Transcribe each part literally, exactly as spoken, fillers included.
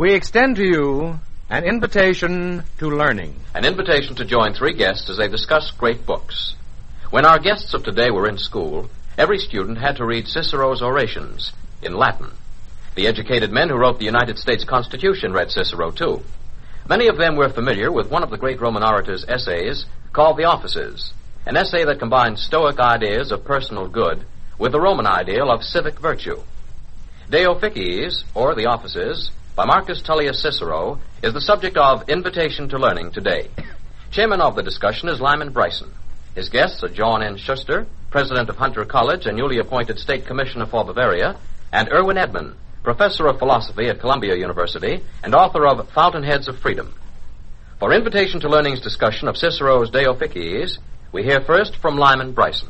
we extend to you an invitation to learning. An invitation to join three guests as they discuss great books. When our guests of today were in school, every student had to read Cicero's orations in Latin. The educated men who wrote the United States Constitution read Cicero, too. Many of them were familiar with one of the great Roman orator's essays called The Offices, an essay that combines Stoic ideas of personal good with the Roman ideal of civic virtue. De Officiis, or The Offices, by Marcus Tullius Cicero, is the subject of Invitation to Learning today. Chairman of the discussion is Lyman Bryson. His guests are John N. Schuster, president of Hunter College and newly appointed state commissioner for Bavaria, and Erwin Edman, professor of philosophy at Columbia University and author of Fountainheads of Freedom. For Invitation to Learning's discussion of Cicero's De Officiis, we hear first from Lyman Bryson.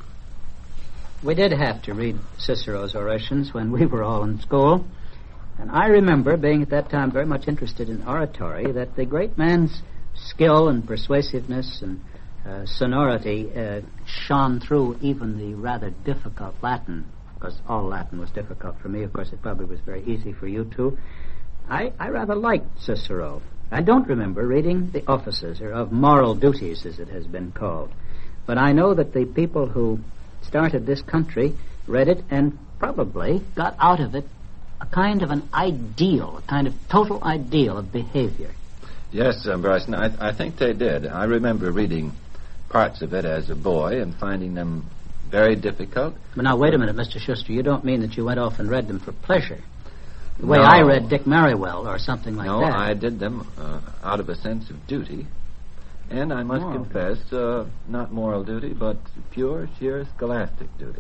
We did have to read Cicero's orations when we were all in school. And I remember, being at that time very much interested in oratory, that the great man's skill and persuasiveness and uh, sonority uh, shone through even the rather difficult Latin. Of course, all Latin was difficult for me. Of course, it probably was very easy for you, too. I, I rather liked Cicero. I don't remember reading The Offices, or Of Moral Duties, as it has been called. But I know that the people who started this country read it and probably got out of it a kind of an ideal, a kind of total ideal of behavior. Yes, uh, Bryson, I, I think they did. I remember reading parts of it as a boy and finding them very difficult. But now, wait a minute, Mister Schuster. You don't mean that you went off and read them for pleasure? The way no. I read Dick Merriwell or something like no, that. No, I did them uh, out of a sense of duty. And I must moral confess, uh, not moral duty, but pure, sheer scholastic duty.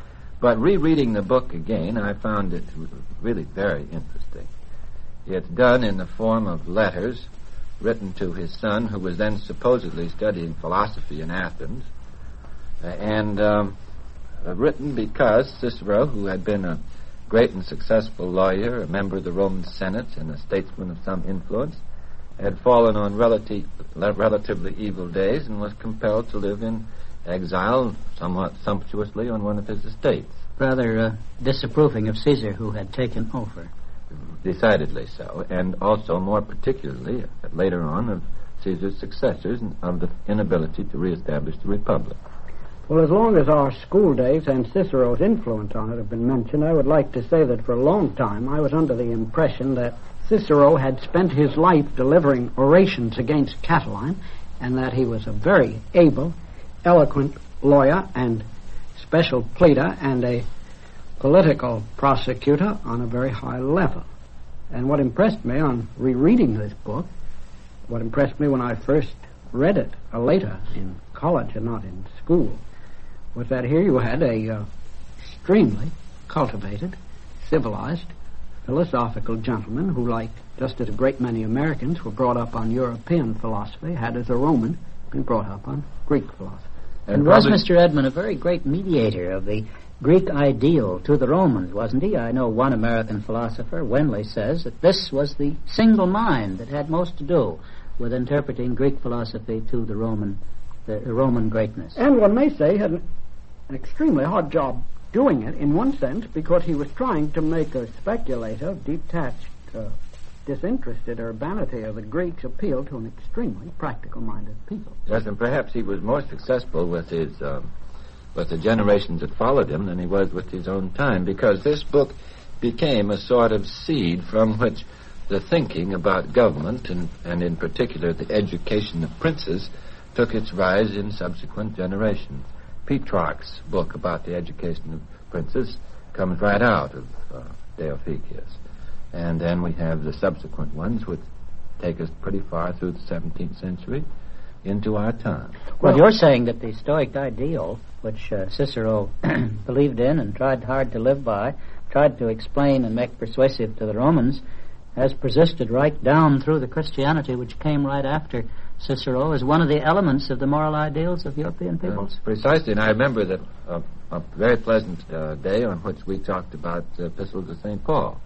But rereading the book again, I found it really very interesting. It's done in the form of letters written to his son, who was then supposedly studying philosophy in Athens, uh, and um, uh, written because Cicero, who had been a great and successful lawyer, a member of the Roman Senate, and a statesman of some influence, had fallen on relative, relatively evil days and was compelled to live in exile, somewhat sumptuously, on one of his estates. Rather uh, disapproving of Caesar, who had taken over. Decidedly so, and also more particularly, uh, later on, of Caesar's successors and of the inability to reestablish the Republic. Well, as long as our school days and Cicero's influence on it have been mentioned, I would like to say that for a long time I was under the impression that Cicero had spent his life delivering orations against Catiline, and that he was a very able, eloquent lawyer and special pleader and a political prosecutor on a very high level. And what impressed me on rereading this book, what impressed me when I first read it, or later in college and not in school, was that here you had a uh, extremely cultivated, civilized, philosophical gentleman who, like just as a great many Americans were brought up on European philosophy, had as a Roman been brought up on Greek philosophy. And, and was Mister Edman a very great mediator of the Greek ideal to the Romans, wasn't he? I know one American philosopher, Wenley, says that this was the single mind that had most to do with interpreting Greek philosophy to the Roman, the, the Roman greatness. And one may say he had an, an extremely hard job doing it, in one sense, because he was trying to make a speculative, detached, uh, disinterested urbanity of the Greeks appeal to an extremely practical-minded people. Yes, and perhaps he was more successful with his um, with the generations that followed him than he was with his own time, because this book became a sort of seed from which the thinking about government, and, and in particular the education of princes, took its rise in subsequent generations. Petrarch's book about the education of princes comes right out of uh, De Officiis. And then we have the subsequent ones, which take us pretty far through the seventeenth century into our time. Well, well you're saying that the Stoic ideal, which uh, Cicero believed in and tried hard to live by, tried to explain and make persuasive to the Romans, has persisted right down through the Christianity which came right after Cicero as one of the elements of the moral ideals of European peoples. Uh, precisely, and I remember that uh, a very pleasant uh, day on which we talked about the epistles of Saint Paul.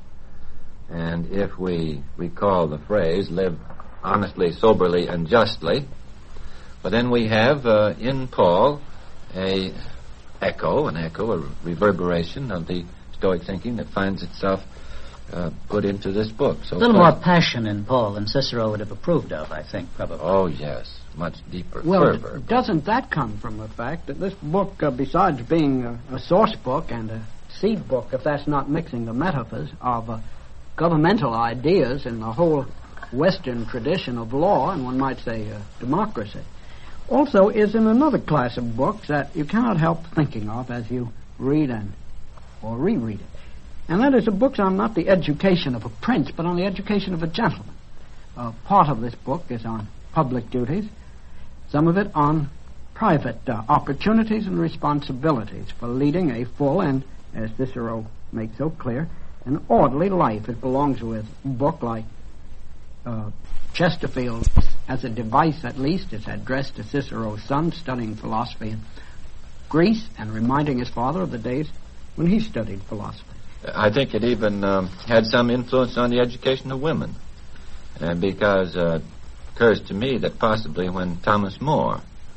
And if we recall the phrase, live honestly, soberly, and justly, but then we have uh, in Paul a echo, an echo, a reverberation of the Stoic thinking that finds itself uh, put into this book. So A little far. more passion in Paul than Cicero would have approved of, I think, probably. Oh, yes. Much deeper Well, fervor. doesn't that come from the fact that this book, uh, besides being a, a source book and a seed book, if that's not mixing the metaphors of uh, governmental ideas in the whole Western tradition of law, and one might say uh, democracy, also is in another class of books that you cannot help thinking of as you read and or reread it. And that is the books on not the education of a prince, but on the education of a gentleman. Uh, part of this book is on public duties, some of it on private uh, opportunities and responsibilities for leading a full and, as Cicero makes so clear, an orderly life. It belongs with a book like uh, Chesterfield, as a device at least. It's addressed to Cicero's son studying philosophy in Greece and reminding his father of the days when he studied philosophy. I think it even um, had some influence on the education of women, uh, because uh, it occurs to me that possibly when Thomas More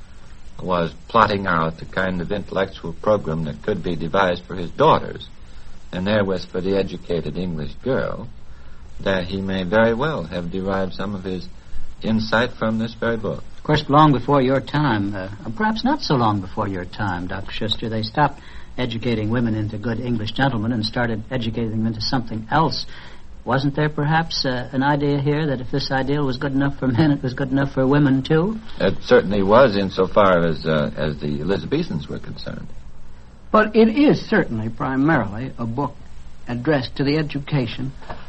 was plotting out the kind of intellectual program that could be devised for his daughters, and therewith for the educated English girl, that he may very well have derived some of his insight from this very book. Of course, long before your time, uh, perhaps not so long before your time, Doctor Schuster, they stopped educating women into good English gentlemen and started educating them into something else. Wasn't there perhaps uh, an idea here that if this ideal was good enough for men, it was good enough for women too? It certainly was, insofar as uh, as the Elizabethans were concerned. But it is certainly primarily a book addressed to the education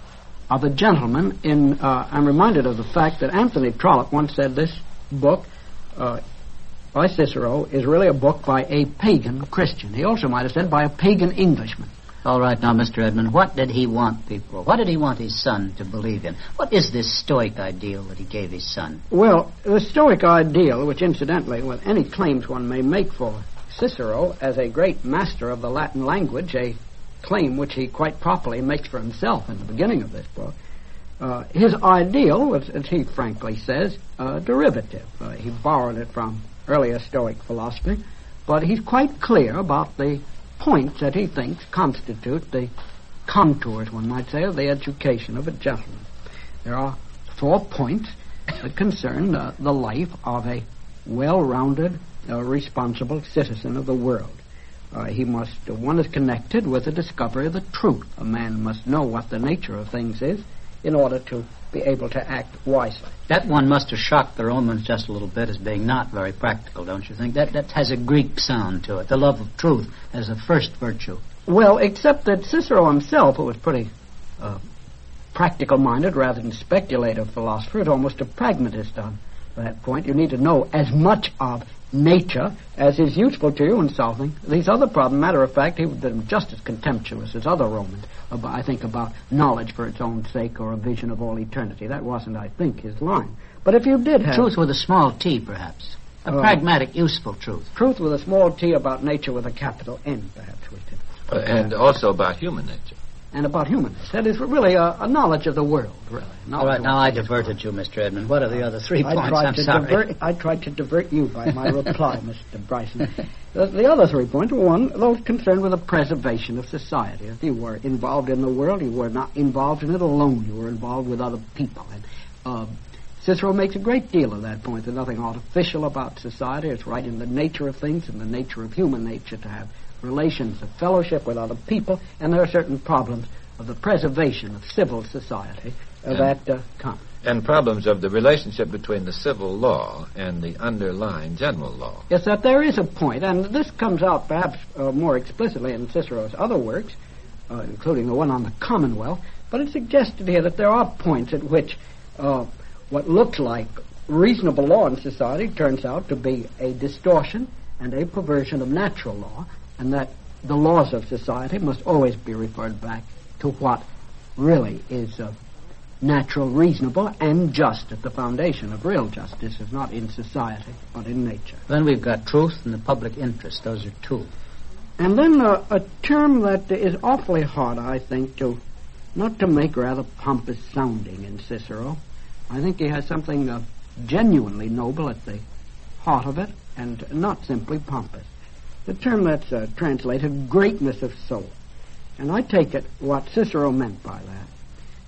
of a gentleman. In uh, I'm reminded of the fact that Anthony Trollope once said this book uh, by Cicero is really a book by a pagan Christian. He also might have said by a pagan Englishman. All right, now, Mister Edmund, what did he want people, what did he want his son to believe in? What is this Stoic ideal that he gave his son? Well, the Stoic ideal, which incidentally, with any claims one may make for Cicero as a great master of the Latin language, a claim which he quite properly makes for himself in the beginning of this book, uh, his ideal was, as he frankly says, uh, derivative. Uh, he borrowed it from earlier Stoic philosophy, but he's quite clear about the points that he thinks constitute the contours, one might say, of the education of a gentleman. There are four points that concern uh, the life of a well-rounded, uh, responsible citizen of the world. Uh, he must, uh, one is connected with the discovery of the truth. A man must know what the nature of things is in order to be able to act wisely. That one must have shocked the Romans just a little bit as being not very practical, don't you think? That that has a Greek sound to it, the love of truth as a first virtue. Well, except that Cicero himself, who was pretty uh, practical-minded rather than speculative philosopher, is almost a pragmatist on that point. You need to know as much of nature as is useful to you in solving these other problems. Matter of fact, he was just as contemptuous as other Romans, about, I think, about knowledge for its own sake or a vision of all eternity. That wasn't, I think, his line. But if you did have... Truth with a small T, perhaps. A uh, pragmatic, useful truth. Truth with a small T about nature with a capital N, perhaps we could. Uh, and also about human nature. And about humanness. That is really a, a knowledge of the world, really. All right, now I diverted you, Mister Edmund. What are the other three I points? tried I'm to sorry. Divert, I tried to divert you by my reply, Mister Bryson. The, the other three points were, one, those concerned with the preservation of society. If you were involved in the world, you were not involved in it alone. You were involved with other people. And uh, Cicero makes a great deal of that point. There's nothing artificial about society. It's right in the nature of things, in the nature of human nature, to have relations of fellowship with other people, and there are certain problems of the preservation of civil society uh, that uh, come. And problems of the relationship between the civil law and the underlying general law. Yes, that there is a point, and this comes out perhaps uh, more explicitly in Cicero's other works, uh, including the one on the Commonwealth, but it's suggested here that there are points at which uh, what looks like reasonable law in society turns out to be a distortion and a perversion of natural law, and that the laws of society must always be referred back to what really is uh, natural, reasonable, and just at the foundation of real justice, is not in society, but in nature. Then we've got truth and the public interest. Those are two. And then uh, a term that is awfully hard, I think, to not to make rather pompous sounding in Cicero. I think he has something uh, genuinely noble at the heart of it, and not simply pompous. The term that's uh, translated greatness of soul. And I take it what Cicero meant by that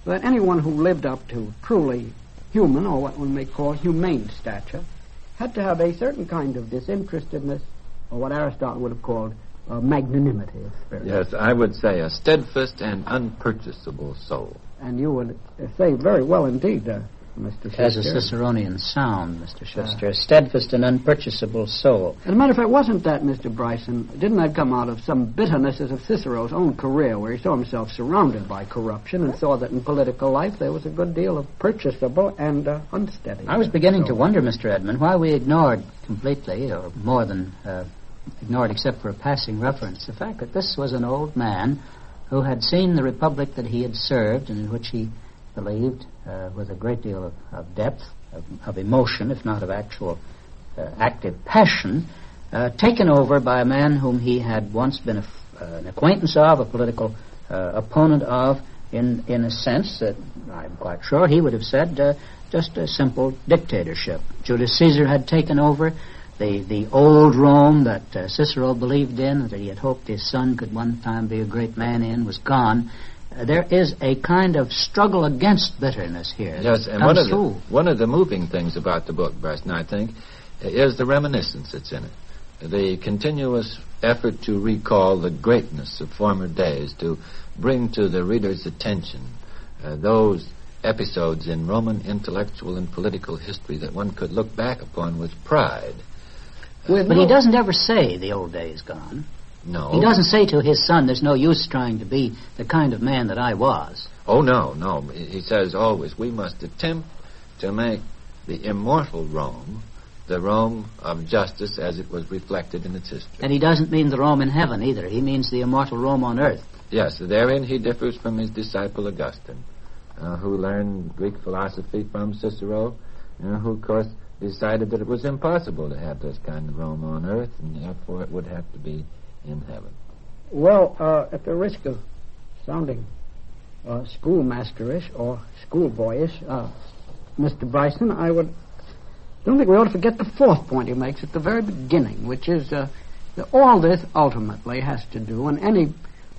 that anyone who lived up to truly human, or what one may call humane stature, had to have a certain kind of disinterestedness, or what Aristotle would have called uh, magnanimity of spirit. Yes, I would say a steadfast and unpurchasable soul. And you would uh, say very well indeed, uh, Mister Has a Schuster. Ciceronian sound, Mister Schuster. Uh, steadfast and unpurchasable soul. As a matter of fact, wasn't that, Mister Bryson, didn't that come out of some bitternesses of Cicero's own career, where he saw himself surrounded by corruption and saw that in political life there was a good deal of purchasable and uh, unsteady? I was beginning so. to wonder, Mister Edmund, why we ignored completely, or more than uh, ignored except for a passing reference, the fact that this was an old man who had seen the republic that he had served and in which he believed uh, with a great deal of, of depth, of, of emotion, if not of actual uh, active passion, uh, taken over by a man whom he had once been a, uh, an acquaintance of, a political uh, opponent of, in, in a sense that I'm quite sure he would have said uh, just a simple dictatorship. Julius Caesar had taken over. The, the old Rome that uh, Cicero believed in, that he had hoped his son could one time be a great man in, was gone. Uh, there is a kind of struggle against bitterness here. Yes, and one of, the, one of the moving things about the book, Bryson, I think, is the reminiscence that's in it. The continuous effort to recall the greatness of former days, to bring to the reader's attention uh, those episodes in Roman intellectual and political history that one could look back upon with pride. Uh, but he doesn't ever say the old days gone. No. He doesn't say to his son, there's no use trying to be the kind of man that I was. Oh, no, no. He says always, we must attempt to make the immortal Rome the Rome of justice as it was reflected in its history. And he doesn't mean the Rome in heaven either. He means the immortal Rome on earth. Yes, therein he differs from his disciple Augustine, uh, who learned Greek philosophy from Cicero, uh, who, of course, decided that it was impossible to have this kind of Rome on earth, and therefore it would have to be in heaven. Well, uh, at the risk of sounding uh, schoolmasterish or schoolboyish, uh, Mister Bryson, I would don't think we ought to forget the fourth point he makes at the very beginning, which is uh, that all this ultimately has to do, and any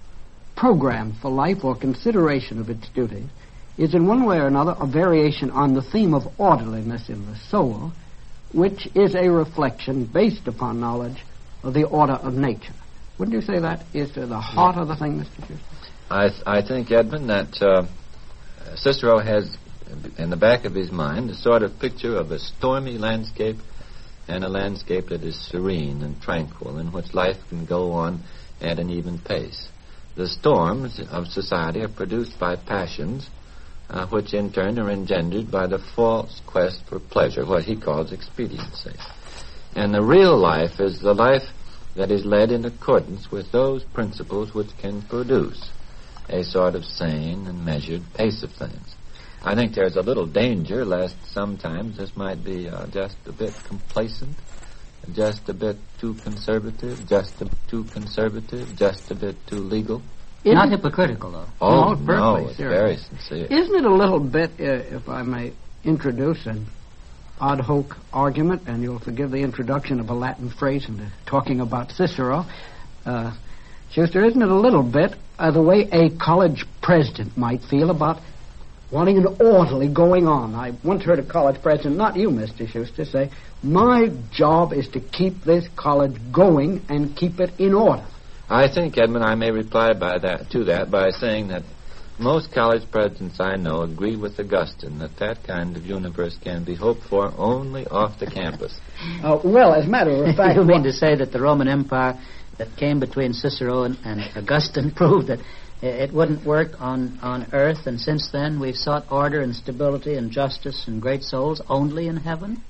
program for life or consideration of its duties, is in one way or another a variation on the theme of orderliness in the soul, which is a reflection based upon knowledge of the order of nature. Wouldn't you say that is uh, the heart of the thing, Mister Schuster? I, th- I think, Edmund, that uh, Cicero has in the back of his mind a sort of picture of a stormy landscape and a landscape that is serene and tranquil, in which life can go on at an even pace. The storms of society are produced by passions, uh, which in turn are engendered by the false quest for pleasure, what he calls expediency. And the real life is the life that is led in accordance with those principles which can produce a sort of sane and measured pace of things. I think there's a little danger lest sometimes this might be uh, just a bit complacent, just a bit too conservative, just a bit too conservative, just a bit too legal. Isn't Not hypocritical, though. Oh, no, no, it's serious. Very sincere. Isn't it a little bit, uh, if I may introduce an ad hoc argument, and you'll forgive the introduction of a Latin phrase into talking about Cicero, uh, Schuster, isn't it a little bit uh, the way a college president might feel about wanting an orderly going on? I once heard a college president, not you, Mister Schuster, say, my job is to keep this college going and keep it in order. I think, Edmund, I may reply by that to that by saying that most college presidents I know agree with Augustine that that kind of universe can be hoped for only off the campus. Uh, well, as a matter of fact... You mean to say that the Roman Empire that came between Cicero and, and Augustine proved that it wouldn't work on, on earth, and since then we've sought order and stability and justice and great souls only in heaven?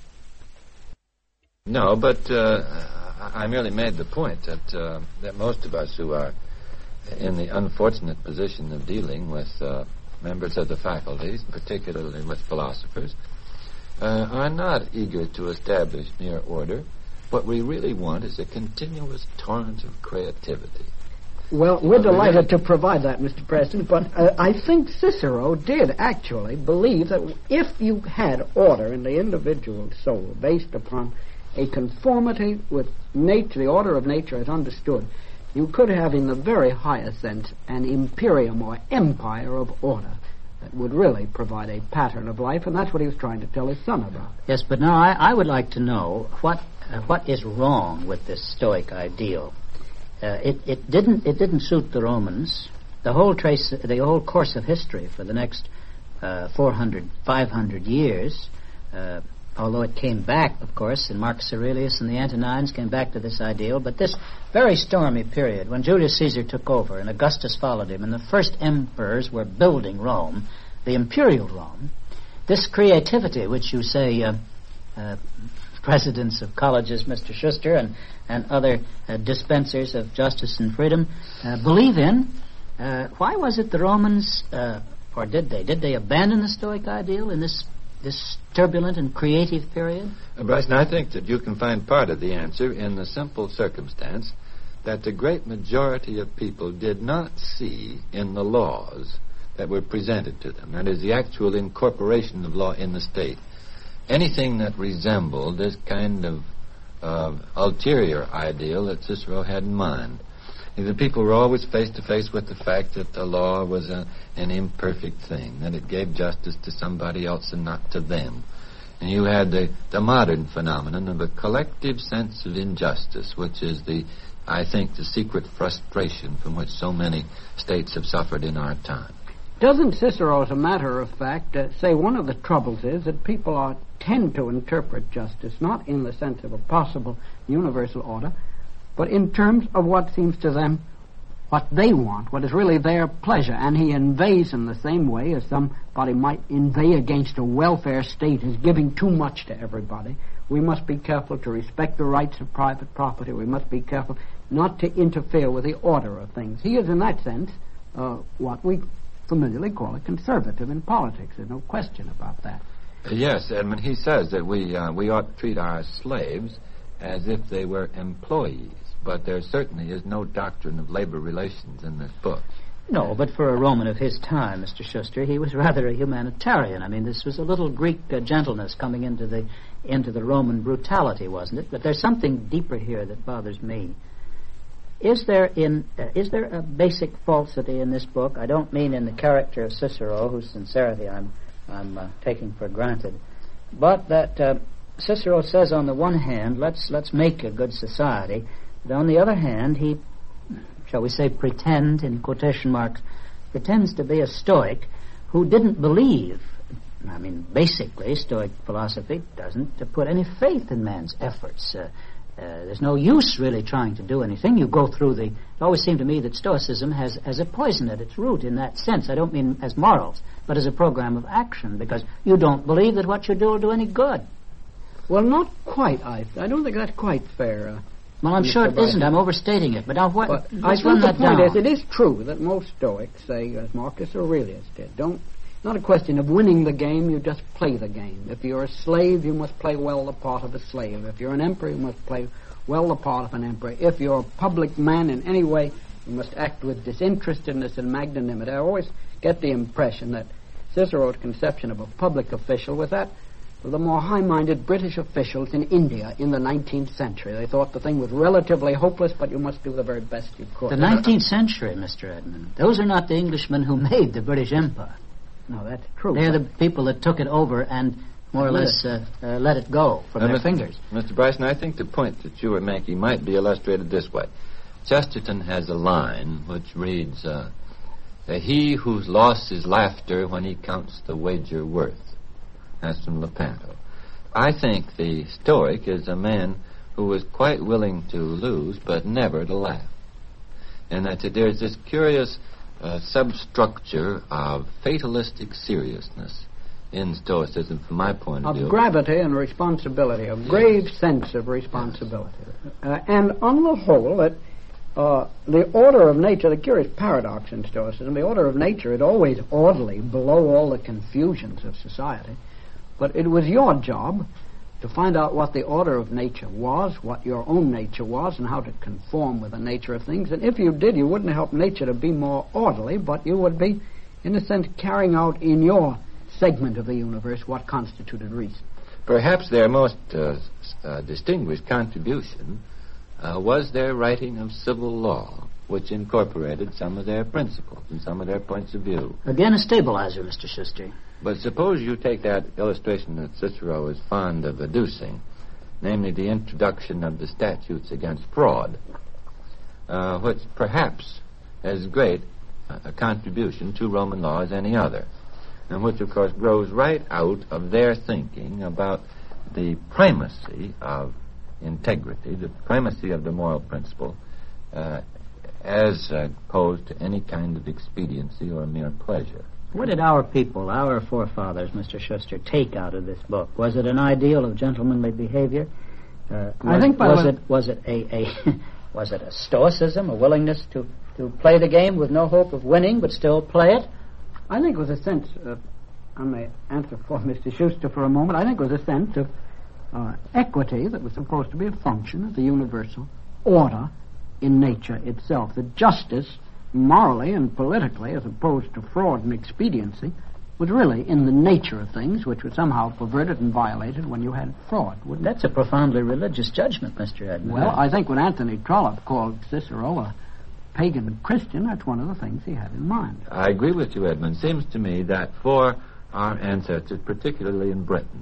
No, but uh, I merely made the point that uh, that most of us who are in the unfortunate position of dealing with uh, members of the faculties, particularly with philosophers, uh, are not eager to establish mere order. What we really want is a continuous torrent of creativity. Well, we're delighted to provide that, Mister President, but uh, I think Cicero did actually believe that if you had order in the individual soul based upon a conformity with nature, the order of nature as understood, you could have in the very highest sense an imperium or empire of order. that would really provide a pattern of life, and that's what he was trying to tell his son about. Yes, but now I, I would like to know what uh, what is wrong with this Stoic ideal. Uh, it, it didn't it didn't suit the Romans. The whole trace, the whole course of history for the next uh, four hundred, five hundred years, uh, although it came back, of course, in Marcus Aurelius and the Antonines came back to this ideal, but this very stormy period, when Julius Caesar took over and Augustus followed him, and the first emperors were building Rome, the imperial Rome, this creativity, which you say uh, uh, presidents of colleges, Mister Schuster, and, and other uh, dispensers of justice and freedom uh, believe in, uh, why was it the Romans, uh, or did they, did they abandon the Stoic ideal in this this turbulent and creative period? Uh, Bryson, I think that you can find part of the answer in the simple circumstance that the great majority of people did not see in the laws that were presented to them, that is, the actual incorporation of law in the state, anything that resembled this kind of uh, ulterior ideal that Cicero had in mind. The people were always face to face with the fact that the law was a, an imperfect thing, that it gave justice to somebody else and not to them. And you had the, the modern phenomenon of a collective sense of injustice, which is the, I think, the secret frustration from which so many states have suffered in our time. Doesn't Cicero, as a matter of fact, uh, say one of the troubles is that people are tend to interpret justice not in the sense of a possible universal order, but in terms of what seems to them what they want, what is really their pleasure. And he inveighs in the same way as somebody might inveigh against a welfare state as giving too much to everybody. We must be careful to respect the rights of private property. We must be careful not to interfere with the order of things. He is, in that sense, uh, what we familiarly call a conservative in politics. There's no question about that. Uh, yes, Edmund, he says that we, uh, we ought to treat our slaves as if they were employees. But there certainly is no doctrine of labor relations in this book. No, but for a Roman of his time, Mister Schuster, he was rather a humanitarian. I mean, this was a little Greek uh, gentleness coming into the into the Roman brutality, wasn't it? But there's something deeper here that bothers me. Is there in uh, is there a basic falsity in this book? I don't mean in the character of Cicero, whose sincerity I'm I'm uh, taking for granted, but that uh, Cicero says on the one hand, let's let's make a good society. But on the other hand, he, shall we say, pretend, in quotation marks, pretends to be a Stoic who didn't believe, I mean, basically, Stoic philosophy doesn't uh, put any faith in man's efforts. Uh, uh, there's no use really trying to do anything. You go through the, it always seemed to me that Stoicism has, has a poison at its root in that sense. I don't mean as morals, but as a program of action, because you don't believe that what you do will do any good. Well, not quite, I, I don't think that's quite fair, uh, Well, I'm sure it isn't. I'm overstating it. But now, what? Well, I let's think run the that point down. is, it is true that most Stoics say, as Marcus Aurelius did, don't. Not a question of winning the game. You just play the game. If you're a slave, you must play well the part of a slave. If you're an emperor, you must play well the part of an emperor. If you're a public man in any way, you must act with disinterestedness and magnanimity. I always get the impression that Cicero's conception of a public official was that of the more high-minded British officials in India in the nineteenth century. They thought the thing was relatively hopeless, but you must do the very best you could. The nineteenth century, Mister Edmund. Those are not the Englishmen who made the British Empire. No, that's true. They're the people that took it over and more or less uh, uh, let it go from uh, their Mister fingers. Mister Bryson, I think the point that you were making might be illustrated this way. Chesterton has a line which reads, uh, he who's lost his laughter when he counts the wager worth. That's from Lepanto. I think the Stoic is a man who is quite willing to lose, but never to laugh. And that there's this curious uh, substructure of fatalistic seriousness in Stoicism, from my point of, of view. Of gravity and responsibility, a grave yes. sense of responsibility. Yes. Uh, and on the whole, it, uh, the order of nature, the curious paradox in Stoicism, the order of nature is always orderly, below all the confusions of society. But it was your job to find out what the order of nature was, what your own nature was, and how to conform with the nature of things. And if you did, you wouldn't help nature to be more orderly, but you would be, in a sense, carrying out in your segment of the universe what constituted reason. Perhaps their most uh, uh, distinguished contribution uh, was their writing of civil law. which incorporated some of their principles and some of their points of view. Again, a stabilizer, Mister Schuster. But suppose you take that illustration that Cicero is fond of adducing, namely the introduction of the statutes against fraud, uh, which perhaps as great a contribution to Roman law as any other, and which, of course, grows right out of their thinking about the primacy of integrity, the primacy of the moral principle, uh, as uh, opposed to any kind of expediency or mere pleasure. What did our people, our forefathers, Mister Schuster, take out of this book? Was it an ideal of gentlemanly behavior? Uh, I think by was the- it was it a, a was it a stoicism, a willingness to, to play the game with no hope of winning, but still play it? I think it was a sense of, I may answer for Mister Schuster for a moment, I think it was a sense of uh, equity that was supposed to be a function of the universal order in nature itself. The justice, morally and politically, as opposed to fraud and expediency, was really in the nature of things, which was somehow perverted and violated when you had fraud, wouldn't That's a profoundly religious judgment, Mister it? Edmund. Well, I think when Anthony Trollope called Cicero a pagan Christian, that's one of the things he had in mind. I agree with you, Edmund. Seems to me that for our ancestors, particularly in Britain,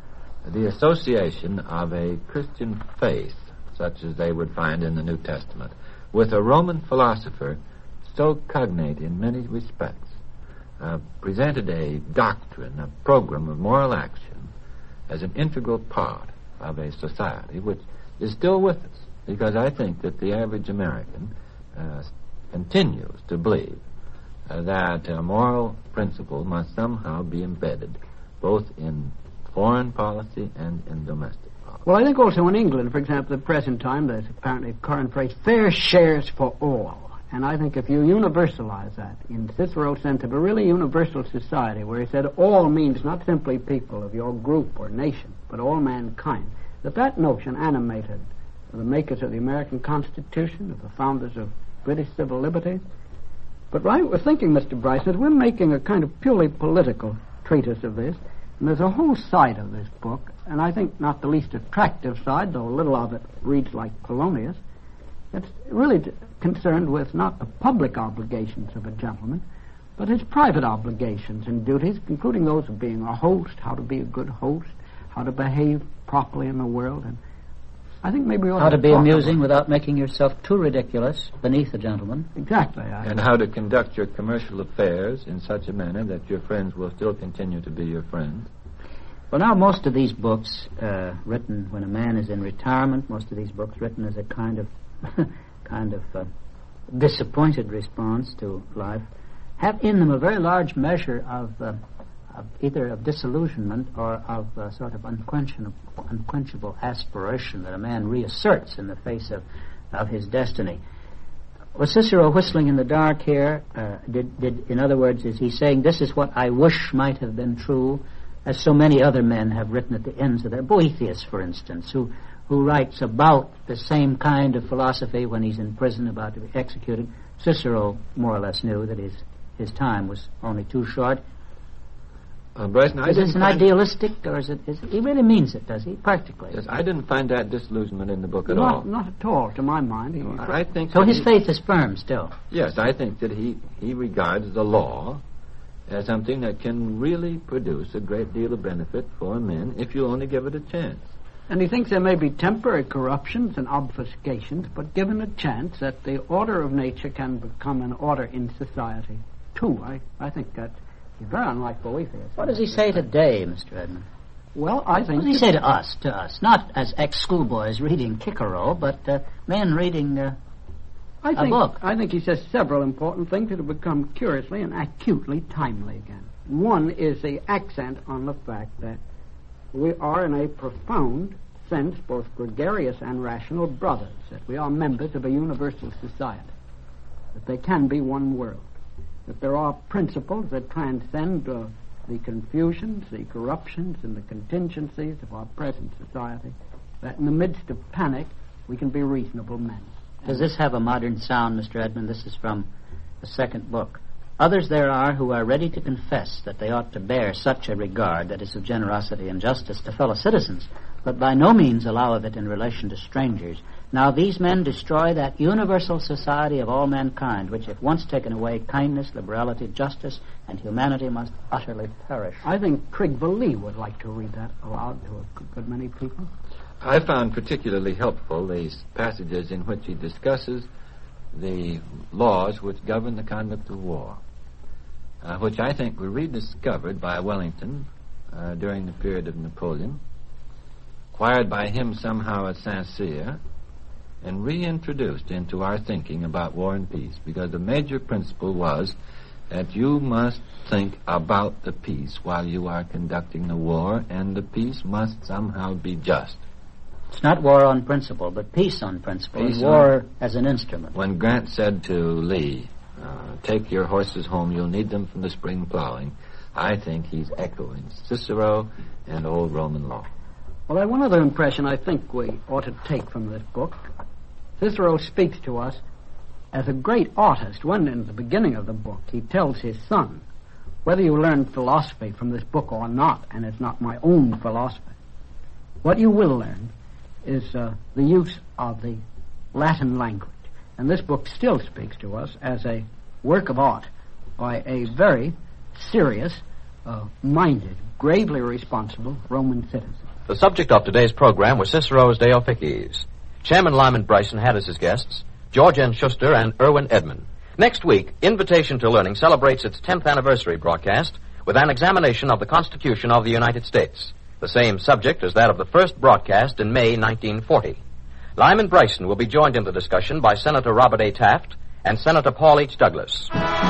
the association of a Christian faith, such as they would find in the New Testament, with a Roman philosopher so cognate in many respects, uh, presented a doctrine, a program of moral action as an integral part of a society which is still with us, because I think that the average American uh, continues to believe uh, that a moral principle must somehow be embedded both in foreign policy and in domestic policy. Well, I think also in England, for example, at the present time, there's apparently a current phrase, fair shares for all. And I think if you universalize that in Cicero's sense of a really universal society, where he said all means not simply people of your group or nation, but all mankind, that that notion animated the makers of the American Constitution, of the founders of British civil liberties. But I was thinking, Mister Bryce, that we're making a kind of purely political treatise of this, and there's a whole side of this book, and I think not the least attractive side, though a little of it reads like Polonius, that's really d- concerned with not the public obligations of a gentleman, but his private obligations and duties, including those of being a host, how to be a good host, how to behave properly in the world, and I think maybe we ought How to be talk amusing about- without making yourself too ridiculous beneath a gentleman. Exactly. I, And how to conduct your commercial affairs in such a manner that your friends will still continue to be your friends. Well, now, most of these books uh, written when a man is in retirement, most of these books written as a kind of kind of uh, disappointed response to life, have in them a very large measure of, uh, of either of disillusionment or of uh, sort of unquenchable, unquenchable aspiration that a man reasserts in the face of, of his destiny. Was Cicero whistling in the dark here? Uh, did, did, in other words, is he saying, this is what I wish might have been true, as so many other men have written at the ends of their... Boethius, for instance, who, who writes about the same kind of philosophy when he's in prison about to be executed. Cicero more or less knew that his, his time was only too short. Uh, Bryson, I Is this didn't an find- idealistic, or is it... Is it he really means it, does he? Practically. Yes, I didn't find that disillusionment in the book at not, all. not at all, to my mind. He, I think So that his he- faith is firm still. Yes, I think that he, he regards the law as something that can really produce a great deal of benefit for men if you only give it a chance. And he thinks there may be temporary corruptions and obfuscations, but given a chance that the order of nature can become an order in society, too. I, I think that he's very unlike Boethius. What does he say today, Mister Edmund? Well, I What think... does he say to us, to us? Not as ex-schoolboys reading Cicero, but uh, men reading... Uh, I a think, book. I think he says several important things that have become curiously and acutely timely again. One is the accent on the fact that we are in a profound sense both gregarious and rational brothers, that we are members of a universal society, that there can be one world, that there are principles that transcend uh, the confusions, the corruptions, and the contingencies of our present society, that in the midst of panic we can be reasonable men. Does this have a modern sound, Mister Edmund? This is from the second book. Others there are who are ready to confess that they ought to bear such a regard that is of generosity and justice to fellow citizens, but by no means allow of it in relation to strangers, Now these men destroy that universal society of all mankind, which if once taken away, kindness, liberality, justice, and humanity must utterly perish. I think Krigva Lee would like to read that aloud to a good many people. I found particularly helpful these passages in which he discusses the laws which govern the conduct of war, uh, which I think were rediscovered by Wellington uh, during the period of Napoleon, acquired by him somehow at Saint-Cyr, and reintroduced into our thinking about war and peace, because the major principle was that you must think about the peace while you are conducting the war, and the peace must somehow be just. It's not war on principle, but peace on principle, Peace and war on- as an instrument. When Grant said to Lee, uh, take your horses home, you'll need them from the spring plowing, I think he's echoing Cicero and old Roman law. Well, I have one other impression I think we ought to take from this book. Cicero speaks to us as a great artist. When in the beginning of the book he tells his son, whether you learn philosophy from this book or not, and it's not my own philosophy, what you will learn is uh, the use of the Latin language. And this book still speaks to us as a work of art by a very serious, uh, minded, gravely responsible Roman citizen. The subject of today's program was Cicero's De Officiis. Chairman Lyman Bryson had as his guests George N. Schuster and Irwin Edmond. Next week, Invitation to Learning celebrates its tenth anniversary broadcast with an examination of the Constitution of the United States, the same subject as that of the first broadcast in May nineteen forty. Lyman Bryson will be joined in the discussion by Senator Robert A. Taft and Senator Paul H. Douglas.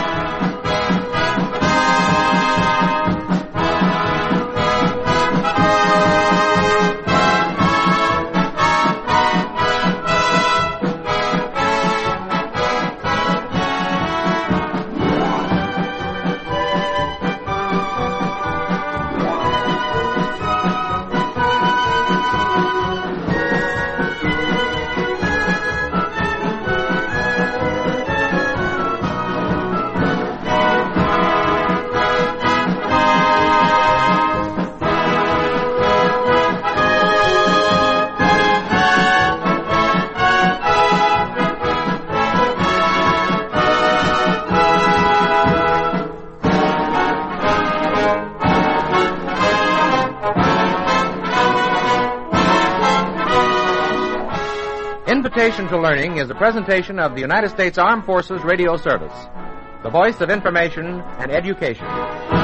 Invitation to Learning is a presentation of the United States Armed Forces Radio Service, the voice of information and education.